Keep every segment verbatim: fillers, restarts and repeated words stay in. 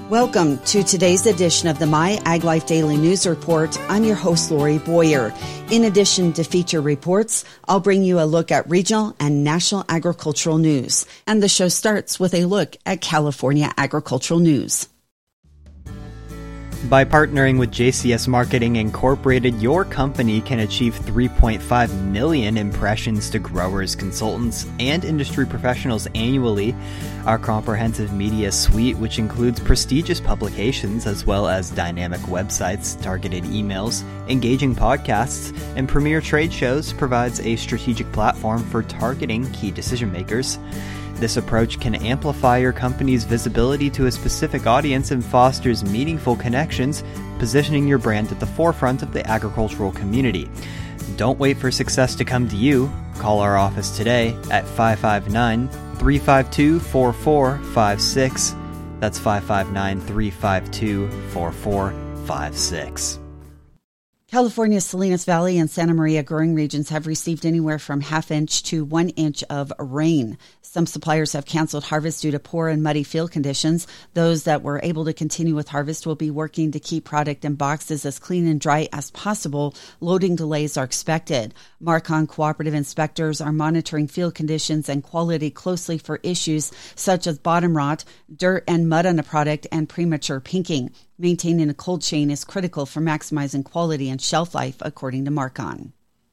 Welcome to today's edition of the My Ag Life Daily News Report. I'm your host, Lori Boyer. In addition to feature reports, I'll bring you a look at regional and national agricultural news. And the show starts with a look at California agricultural news. By partnering with J C S Marketing Incorporated, your company can achieve three point five million impressions to growers, consultants, and industry professionals annually. Our comprehensive media suite, which includes prestigious publications as well as dynamic websites, targeted emails, engaging podcasts, and premier trade shows, provides a strategic platform for targeting key decision makers. This approach can amplify your company's visibility to a specific audience and fosters meaningful connections, positioning your brand at the forefront of the agricultural community. Don't wait for success to come to you. Call our office today at five five nine, three five two, four four five six. That's five five nine, three five two, four four five six. California's Salinas Valley and Santa Maria growing regions have received anywhere from half inch to one inch of rain. Some suppliers have canceled harvest due to poor and muddy field conditions. Those that were able to continue with harvest will be working to keep product in boxes as clean and dry as possible. Loading delays are expected. Marcon cooperative inspectors are monitoring field conditions and quality closely for issues such as bottom rot, dirt and mud on a product, and premature pinking. Maintaining a cold chain is critical for maximizing quality and shelf life, according to Marcon.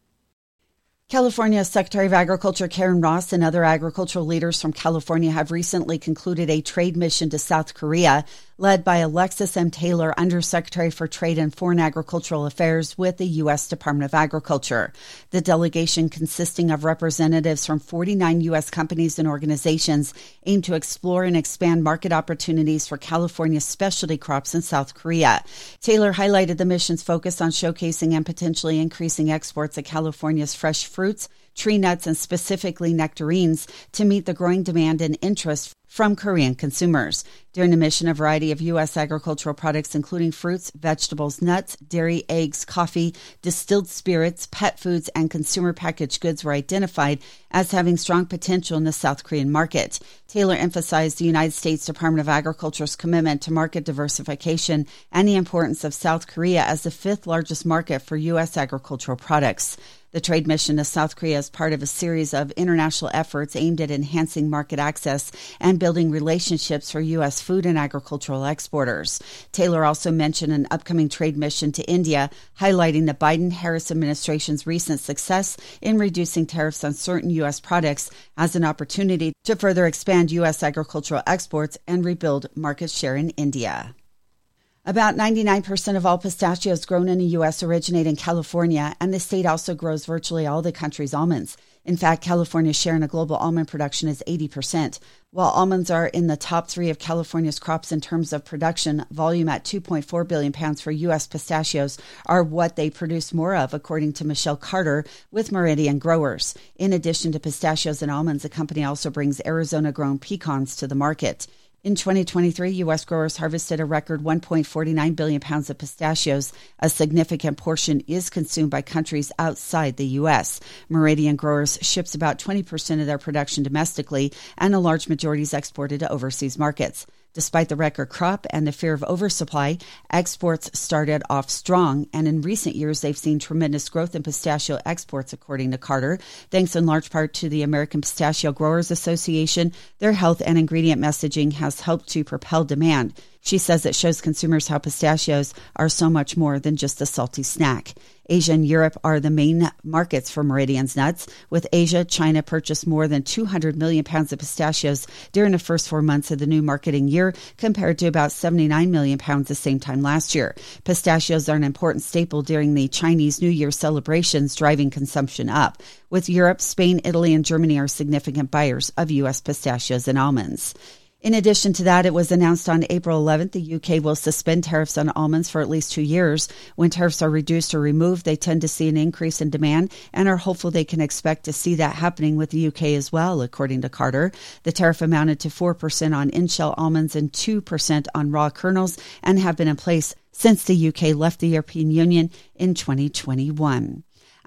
California Secretary of Agriculture Karen Ross and other agricultural leaders from California have recently concluded a trade mission to South Korea, led by Alexis M. Taylor, Undersecretary for Trade and Foreign Agricultural Affairs with the U S Department of Agriculture. The delegation, consisting of representatives from forty-nine U S companies and organizations, aimed to explore and expand market opportunities for California's specialty crops in South Korea. Taylor highlighted the mission's focus on showcasing and potentially increasing exports of California's fresh fruits, tree nuts, and specifically nectarines to meet the growing demand and interest from Korean consumers. During the mission, a variety of U S agricultural products, including fruits, vegetables, nuts, dairy, eggs, coffee, distilled spirits, pet foods, and consumer packaged goods were identified as having strong potential in the South Korean market. Taylor emphasized the United States Department of Agriculture's commitment to market diversification and the importance of South Korea as the fifth largest market for U S agricultural products. The trade mission to South Korea is part of a series of international efforts aimed at enhancing market access and building relationships for U S food and agricultural exporters. Taylor also mentioned an upcoming trade mission to India, highlighting the Biden-Harris administration's recent success in reducing tariffs on certain U S products as an opportunity to further expand U S agricultural exports and rebuild market share in India. About ninety-nine percent of all pistachios grown in the U S originate in California, and the state also grows virtually all the country's almonds. In fact, California's share in the global almond production is eighty percent. While almonds are in the top three of California's crops in terms of production, volume at two point four billion pounds for U S pistachios are what they produce more of, according to Michelle Carter with Meridian Growers. In addition to pistachios and almonds, the company also brings Arizona-grown pecans to the market. In twenty twenty-three, U S growers harvested a record one point four nine billion pounds of pistachios. A significant portion is consumed by countries outside the U S. Meridian Growers ships about twenty percent of their production domestically, and a large majority is exported to overseas markets. Despite the record crop and the fear of oversupply, exports started off strong, and in recent years they've seen tremendous growth in pistachio exports, according to Carter, thanks in large part to the American Pistachio Growers Association. Their health and ingredient messaging has helped to propel demand. She says it shows consumers how pistachios are so much more than just a salty snack. Asia and Europe are the main markets for Meridian's nuts. With Asia, China purchased more than two hundred million pounds of pistachios during the first four months of the new marketing year, compared to about seventy-nine million pounds the same time last year. Pistachios are an important staple during the Chinese New Year celebrations, driving consumption up. With Europe, Spain, Italy, and Germany are significant buyers of U S pistachios and almonds. In addition to that, it was announced on April eleventh the U K will suspend tariffs on almonds for at least two years. When tariffs are reduced or removed, they tend to see an increase in demand and are hopeful they can expect to see that happening with the U K as well, according to Carter. The tariff amounted to four percent on in-shell almonds and two percent on raw kernels and have been in place since the U K left the European Union in twenty twenty-one.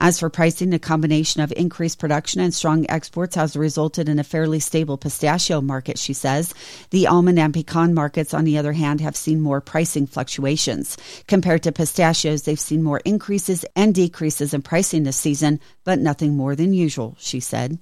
As for pricing, the combination of increased production and strong exports has resulted in a fairly stable pistachio market, she says. The almond and pecan markets, on the other hand, have seen more pricing fluctuations. Compared to pistachios, they've seen more increases and decreases in pricing this season, but nothing more than usual, she said.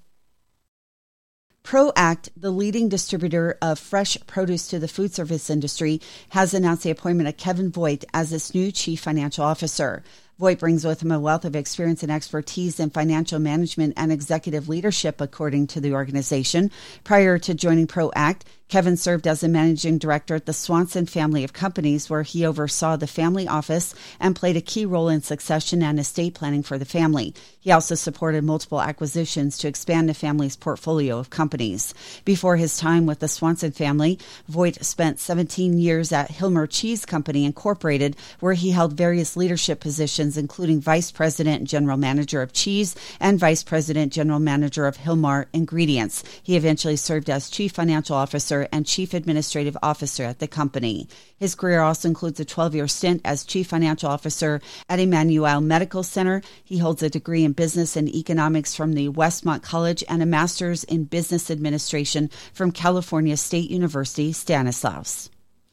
ProAct, the leading distributor of fresh produce to the food service industry, has announced the appointment of Kevin Voigt as its new chief financial officer. Voigt brings with him a wealth of experience and expertise in financial management and executive leadership, according to the organization. Prior to joining ProAct, Kevin served as a managing director at the Swanson family of companies, where he oversaw the family office and played a key role in succession and estate planning for the family. He also supported multiple acquisitions to expand the family's portfolio of companies. Before his time with the Swanson family, Voigt spent seventeen years at Hilmer Cheese Company Incorporated, where he held various leadership positions, including vice president and general manager of cheese and vice president general manager of Hilmar Ingredients. He eventually served as chief financial officer and chief administrative officer at the company. His career also includes a twelve-year stint as chief financial officer at Emmanuel Medical Center. He holds a degree in business and economics from the Westmont College and a master's in business administration from California State University, Stanislaus.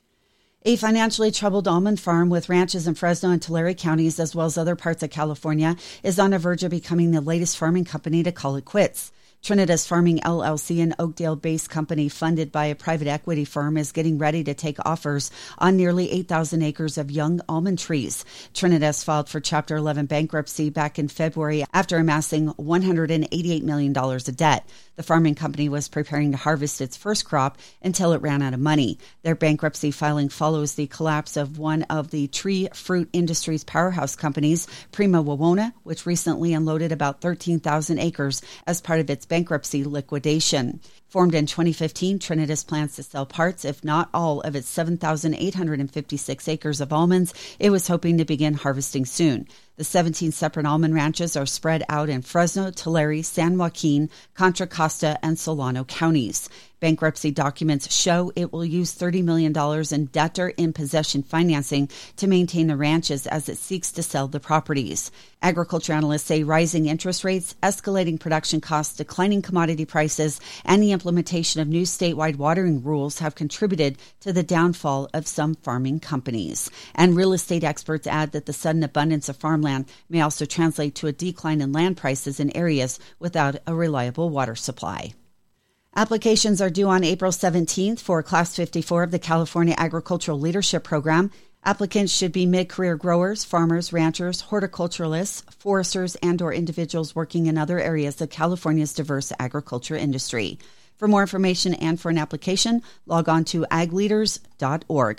A financially troubled almond farm with ranches in Fresno and Tulare counties, as well as other parts of California, is on the verge of becoming the latest farming company to call it quits. Trinitas Farming L L C, an Oakdale-based company funded by a private equity firm, is getting ready to take offers on nearly eight thousand acres of young almond trees. Trinitas filed for Chapter eleven bankruptcy back in February after amassing one hundred eighty-eight million dollars of debt. The farming company was preparing to harvest its first crop until it ran out of money. Their bankruptcy filing follows the collapse of one of the tree fruit industry's powerhouse companies, Prima Wawona, which recently unloaded about thirteen thousand acres as part of its bankruptcy liquidation. Formed in twenty fifteen, Trinitas plans to sell parts, if not all, of its seven thousand eight hundred fifty-six acres of almonds it was hoping to begin harvesting soon. The seventeen separate almond ranches are spread out in Fresno, Tulare, San Joaquin, Contra Costa, and Solano counties. Bankruptcy documents show it will use thirty million dollars in debtor-in-possession financing to maintain the ranches as it seeks to sell the properties. Agriculture analysts say rising interest rates, escalating production costs, declining commodity prices, and the implementation of new statewide watering rules have contributed to the downfall of some farming companies. And real estate experts add that the sudden abundance of farmland may also translate to a decline in land prices in areas without a reliable water supply. Applications are due on April seventeenth for Class fifty-four of the California Agricultural Leadership Program. Applicants should be mid-career growers, farmers, ranchers, horticulturalists, foresters, and or individuals working in other areas of California's diverse agriculture industry. For more information and for an application, log on to ag leaders dot org.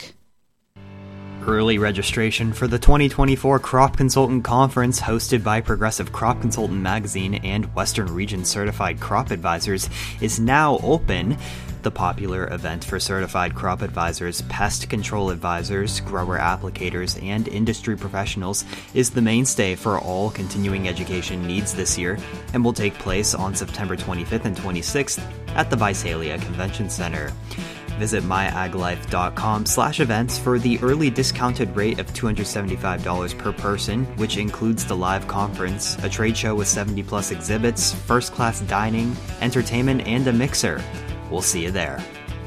Early registration for the twenty twenty-four Crop Consultant Conference, hosted by Progressive Crop Consultant Magazine and Western Region Certified Crop Advisors, is now open. The popular event for certified crop advisors, pest control advisors, grower applicators, and industry professionals is the mainstay for all continuing education needs this year and will take place on September twenty-fifth and twenty-sixth at the Visalia Convention Center. Visit myaglife.com slash events for the early discounted rate of two hundred seventy-five dollars per person, which includes the live conference, a trade show with seventy plus exhibits, first-class dining, entertainment, and a mixer. We'll see you there.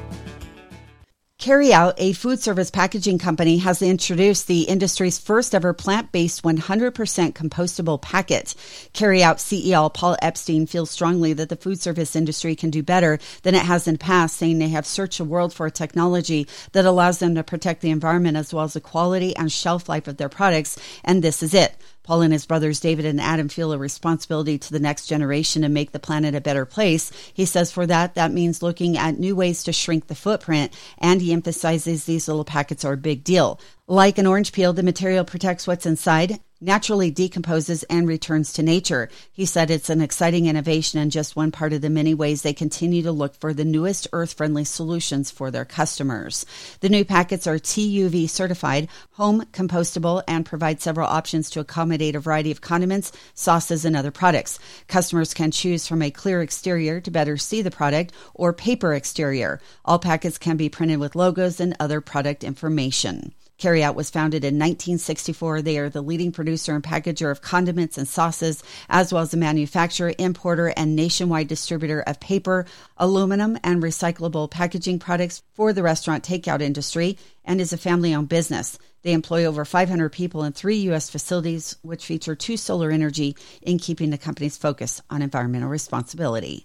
Carryout, a food service packaging company, has introduced the industry's first ever plant-based one hundred percent compostable packet. Carryout C E O Paul Epstein feels strongly that the food service industry can do better than it has in the past, saying they have searched the world for a technology that allows them to protect the environment as well as the quality and shelf life of their products, and this is it. Paul and his brothers David and Adam feel a responsibility to the next generation to make the planet a better place. He says for that, that means looking at new ways to shrink the footprint, and he emphasizes these little packets are a big deal. Like an orange peel, the material protects what's inside, naturally decomposes, and returns to nature. He said it's an exciting innovation and just one part of the many ways they continue to look for the newest earth-friendly solutions for their customers. The new packets are T U V certified, home compostable, and provide several options to accommodate a variety of condiments, sauces, and other products. Customers can choose from a clear exterior to better see the product or paper exterior. All packets can be printed with logos and other product information. Carryout was founded in nineteen sixty-four. They are the leading producer and packager of condiments and sauces, as well as a manufacturer, importer, and nationwide distributor of paper, aluminum, and recyclable packaging products for the restaurant takeout industry, and is a family-owned business. They employ over five hundred people in three U S facilities, which feature two solar energy in keeping the company's focus on environmental responsibility.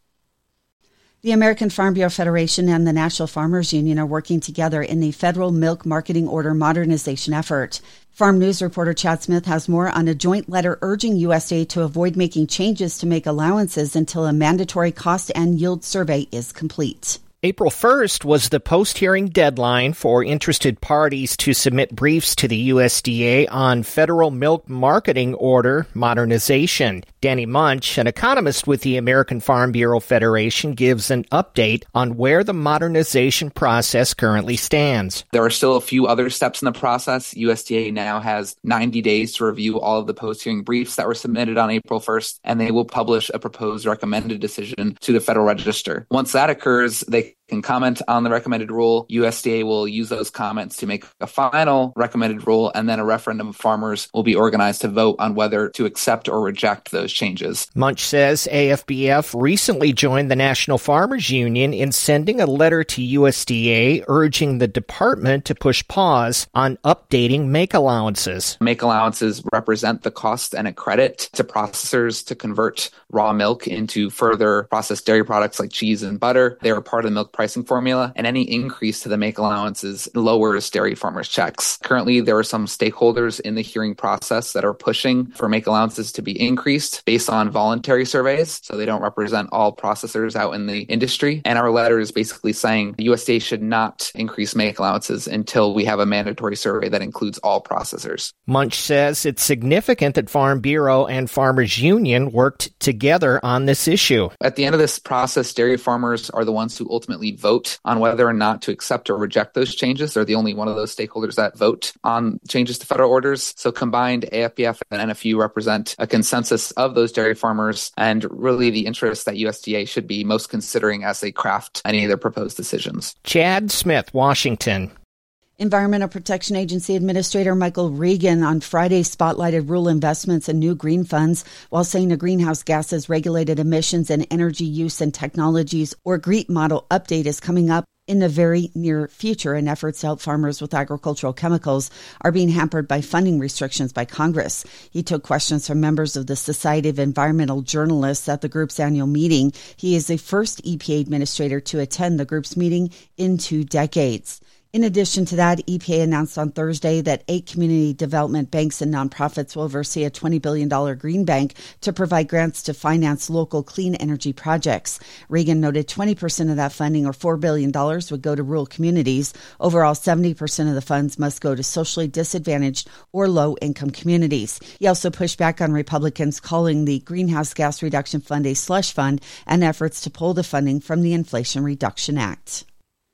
The American Farm Bureau Federation and the National Farmers Union are working together in the federal milk marketing order modernization effort. Farm News reporter Chad Smith has more on a joint letter urging U S D A to avoid making changes to make allowances until a mandatory cost and yield survey is complete. April first was the post-hearing deadline for interested parties to submit briefs to the U S D A on federal milk marketing order modernization. Danny Munch, an economist with the American Farm Bureau Federation, gives an update on where the modernization process currently stands. There are still a few other steps in the process. U S D A now has ninety days to review all of the post-hearing briefs that were submitted on April first, and they will publish a proposed recommended decision to the Federal Register. Once that occurs, they can comment on the recommended rule. U S D A will use those comments to make a final recommended rule, and then a referendum of farmers will be organized to vote on whether to accept or reject those changes. Munch says A F B F recently joined the National Farmers Union in sending a letter to U S D A urging the department to push pause on updating make allowances. Make allowances represent the cost and a credit to processors to convert raw milk into further processed dairy products like cheese and butter. They are part of the milk pricing formula, and any increase to the make allowances lowers dairy farmers' checks. Currently, there are some stakeholders in the hearing process that are pushing for make allowances to be increased based on voluntary surveys, so they don't represent all processors out in the industry. And our letter is basically saying the U S D A should not increase make allowances until we have a mandatory survey that includes all processors. Munch says it's significant that Farm Bureau and Farmers Union worked together on this issue. At the end of this process, dairy farmers are the ones who ultimately vote on whether or not to accept or reject those changes. They're the only one of those stakeholders that vote on changes to federal orders. So combined, A F B F and N F U represent a consensus of those dairy farmers and really the interests that U S D A should be most considering as they craft any of their proposed decisions. Chad Smith, Washington. Environmental Protection Agency Administrator Michael Regan on Friday spotlighted rural investments and new green funds while saying a greenhouse gases regulated emissions and energy use and technologies or GREET model update is coming up in the very near future, and efforts to help farmers with agricultural chemicals are being hampered by funding restrictions by Congress. He took questions from members of the Society of Environmental Journalists at the group's annual meeting. He is the first E P A administrator to attend the group's meeting in two decades. In addition to that, E P A announced on Thursday that eight community development banks and nonprofits will oversee a twenty billion dollars green bank to provide grants to finance local clean energy projects. Regan noted twenty percent of that funding, or four billion dollars, would go to rural communities. Overall, seventy percent of the funds must go to socially disadvantaged or low-income communities. He also pushed back on Republicans calling the Greenhouse Gas Reduction Fund a slush fund and efforts to pull the funding from the Inflation Reduction Act.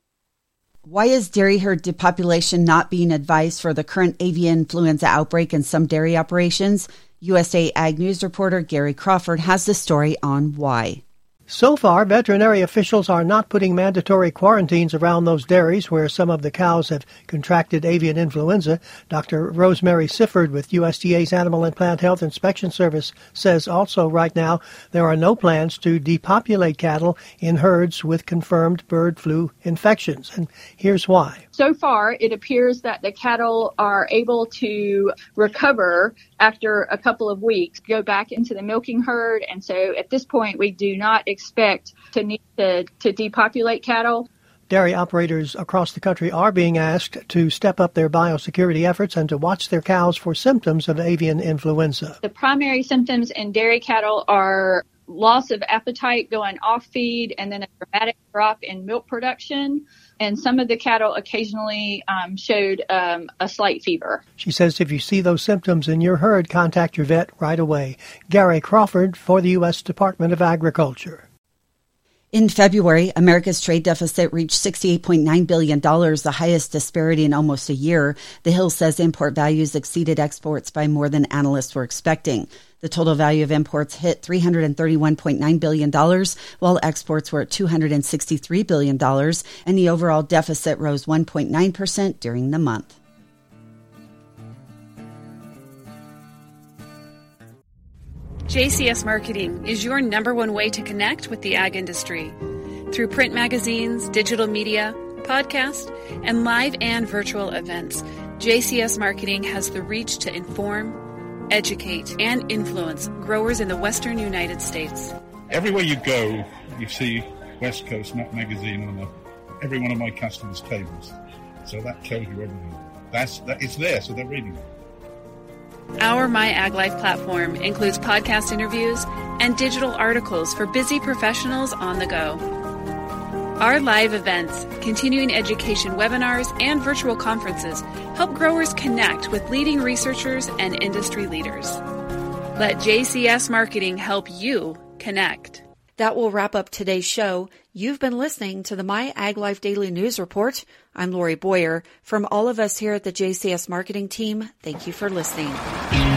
Why is dairy herd depopulation not being advised for the current avian influenza outbreak in some dairy operations? U S A Ag News reporter Gary Crawford has the story on why. So far, veterinary officials are not putting mandatory quarantines around those dairies where some of the cows have contracted avian influenza. Doctor Rosemary Sifford with U S D A's Animal and Plant Health Inspection Service says also right now there are no plans to depopulate cattle in herds with confirmed bird flu infections. And here's why. So far, it appears that the cattle are able to recover after a couple of weeks, go back into the milking herd. And so at this point, we do not expect to need to, to depopulate cattle. Dairy operators across the country are being asked to step up their biosecurity efforts and to watch their cows for symptoms of avian influenza. The primary symptoms in dairy cattle are loss of appetite going off feed and then a dramatic drop in milk production. And some of the cattle occasionally um, showed um, a slight fever. She says if you see those symptoms in your herd, contact your vet right away. Gary Crawford for the U S Department of Agriculture. In February, America's trade deficit reached sixty-eight point nine billion dollars, the highest disparity in almost a year. The Hill says import values exceeded exports by more than analysts were expecting. The total value of imports hit three hundred thirty-one point nine billion dollars, while exports were at two hundred sixty-three billion dollars, and the overall deficit rose one point nine percent during the month. J C S Marketing is your number one way to connect with the ag industry. Through print magazines, digital media, podcasts, and live and virtual events, J C S Marketing has the reach to inform, educate, and influence growers in the western United States. Everywhere you go, you see West Coast Nut Magazine on the, every one of my customers' tables. So that tells you everything. That's, that, it's there, so they're reading it. Our My Ag Life platform includes podcast interviews and digital articles for busy professionals on the go. Our live events, continuing education webinars, and virtual conferences help growers connect with leading researchers and industry leaders. Let J C S Marketing help you connect. That will wrap up today's show. You've been listening to the My Ag Life Daily News Report. I'm Lori Boyer. From all of us here at the J C S Marketing team, thank you for listening.